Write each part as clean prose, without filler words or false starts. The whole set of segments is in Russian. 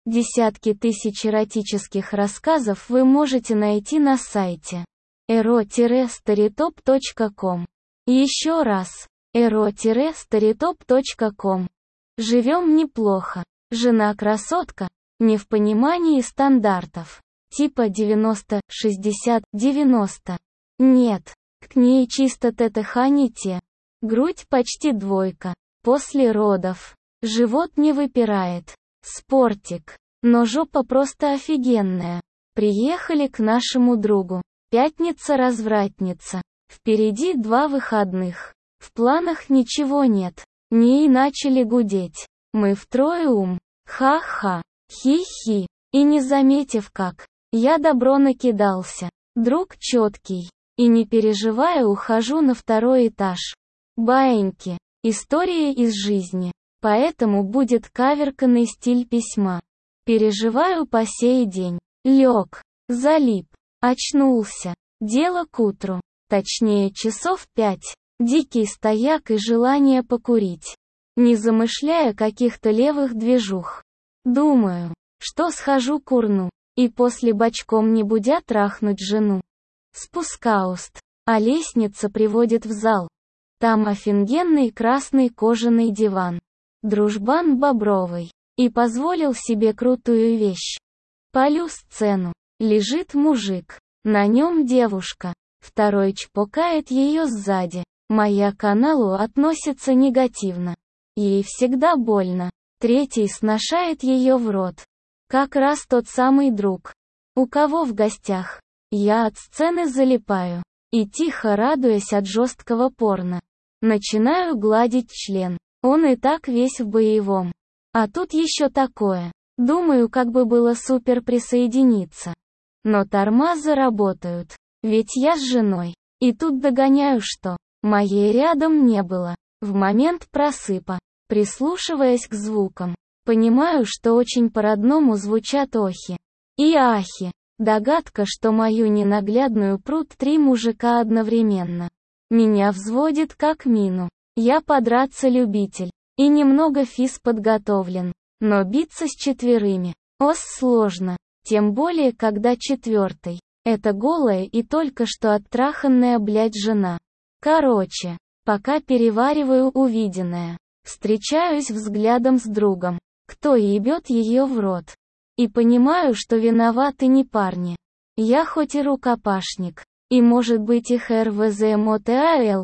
Десятки тысяч эротических рассказов вы можете найти на сайте ero-storytop.com. Еще раз, ero-storytop.com. Живем неплохо. Жена красотка, не в понимании стандартов. Типа 90, 60, 90. Нет, к ней чисто ТТХ не те. Грудь почти 2. После родов. Живот не выпирает. Спортик. Но жопа просто офигенная. Приехали к нашему другу. Пятница-развратница. Впереди 2 выходных. В планах ничего нет. Не и начали гудеть. Мы втроем. Ха-ха. Хи-хи. И не заметив как. Я добро накидался. Друг четкий. И не переживая, ухожу на 2 этаж. Баиньки. Истории из жизни. Поэтому будет каверканный стиль письма. Переживаю по сей день. Лег. Залип. Очнулся. Дело к утру. Точнее часов 5. Дикий стояк и желание покурить. Не замышляя каких-то левых движух. Думаю, что схожу курну. И после бочком не будя трахнуть жену. Спускауст. А лестница приводит в зал. Там офигенный красный кожаный диван. Дружбан бобровый. И позволил себе крутую вещь. Палю сцену. Лежит мужик. На нем девушка. Второй чпокает ее сзади. Моя к аналу относится негативно. Ей всегда больно. Третий сношает ее в рот. Как раз тот самый друг. У кого в гостях. Я от сцены залипаю. И тихо радуясь от жесткого порно. Начинаю гладить член. Он и так весь в боевом. А тут еще такое. Думаю, как бы было супер присоединиться. Но тормозы работают. Ведь я с женой. И тут догоняю, что моей рядом не было. В момент просыпа. Прислушиваясь к звукам. Понимаю, что очень по-родному звучат охи. И ахи. Догадка, что мою ненаглядную прут 3 мужика одновременно. Меня взводит как мину. Я подраться любитель. И немного физ подготовлен. Но биться с 4. Сложно. Тем более, когда 4. Это голая и только что оттраханная, блядь, жена. Короче, пока перевариваю увиденное. Встречаюсь взглядом с другом. Кто ебет ее в рот. И понимаю, что виноваты не парни. Я хоть и рукопашник. И может быть их РВЗМОТАЛ.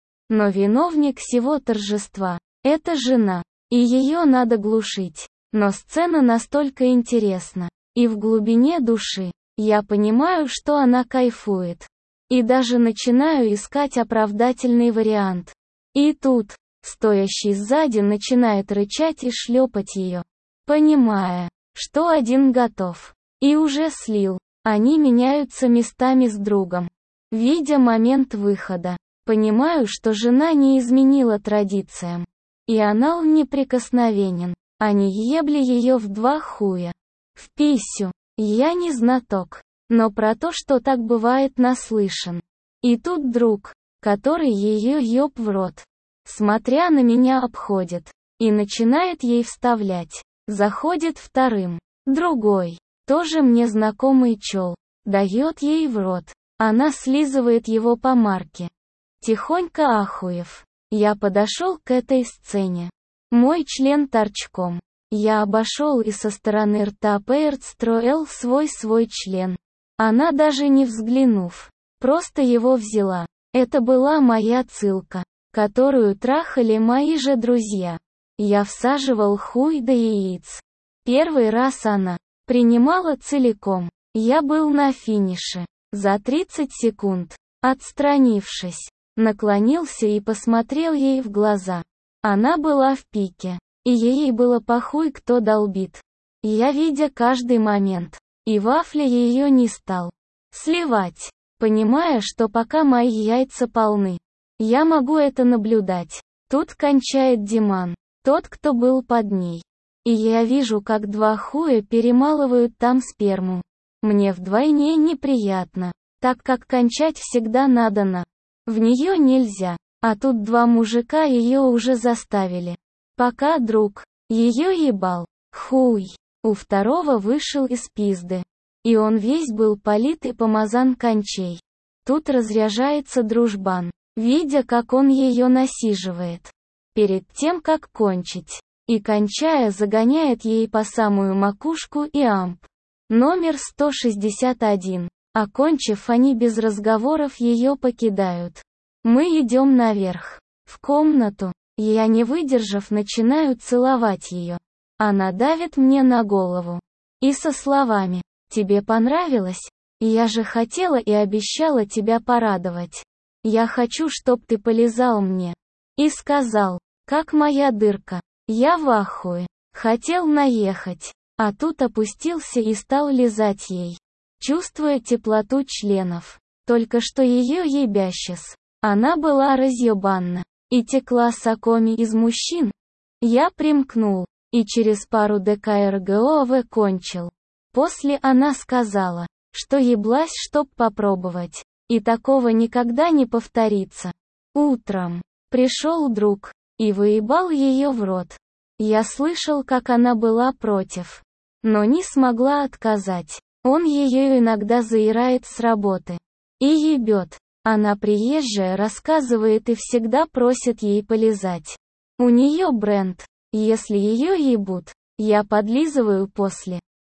Но виновник всего торжества. Это жена. И ее надо глушить. Но сцена настолько интересна. И в глубине души. Я понимаю, что она кайфует. И даже начинаю искать оправдательный вариант. И тут, стоящий сзади начинает рычать и шлепать ее. Понимая, что один готов. И уже слил. Они меняются местами с другом. Видя момент выхода. Понимаю, что жена не изменила традициям. И анал неприкосновенен. Они ебли ее в 2 хуя. В писю. Я не знаток. Но про то, что так бывает, наслышан. И тут друг, который ее еб в рот. Смотря на меня обходит. И начинает ей вставлять. Заходит 2. Другой. Тоже мне знакомый чел. Дает ей в рот. Она слизывает его по марке. Тихонько ахуев. Я подошел к этой сцене. Мой член торчком. Я обошел и со стороны рта строил свой член. Она даже не взглянув. Просто его взяла. Это была моя цылка, которую трахали мои же друзья. Я всаживал хуй до яиц. Первый раз она принимала целиком. Я был на финише. За 30 секунд. Отстранившись. Наклонился и посмотрел ей в глаза. Она была в пике. И ей было похуй, кто долбит. Я видя каждый момент. И вафля ее не стал сливать. Понимая, что пока мои яйца полны. Я могу это наблюдать. Тут кончает Диман. Тот, кто был под ней. И я вижу, как 2 хуя перемалывают там сперму. Мне вдвойне неприятно. Так как кончать всегда надо в нее нельзя. А тут 2 мужика ее уже заставили. Пока друг ее ебал. Хуй. У второго вышел из пизды. И он весь был полит и помазан кончей. Тут разряжается дружбан, видя, как он ее насиживает. Перед тем, как кончить. И кончая, загоняет ей по самую макушку и амп. Номер 161. Окончив, они без разговоров ее покидают. Мы идем наверх. В комнату. Я, не выдержав, начинаю целовать ее. Она давит мне на голову. И со словами: «Тебе понравилось? Я же хотела и обещала тебя порадовать. Я хочу, чтоб ты полизал мне». И сказал: «Как моя дырка». Я в ахуе. Хотел наехать. А тут опустился и стал лизать ей. Чувствуя теплоту членов. Только что ее ебящес. Она была разъебанна. И текла сокоми из мужчин. Я примкнул. И через пару ДКРГОВ кончил. После она сказала, что еблась, чтоб попробовать. И такого никогда не повторится. Утром пришел друг. И выебал ее в рот. Я слышал, как она была против. Но не смогла отказать. Он ее иногда заирает с работы. И ебет. Она приезжая, рассказывает и всегда просит ей полизать. У нее бренд. Если ее ебут, я подлизываю после.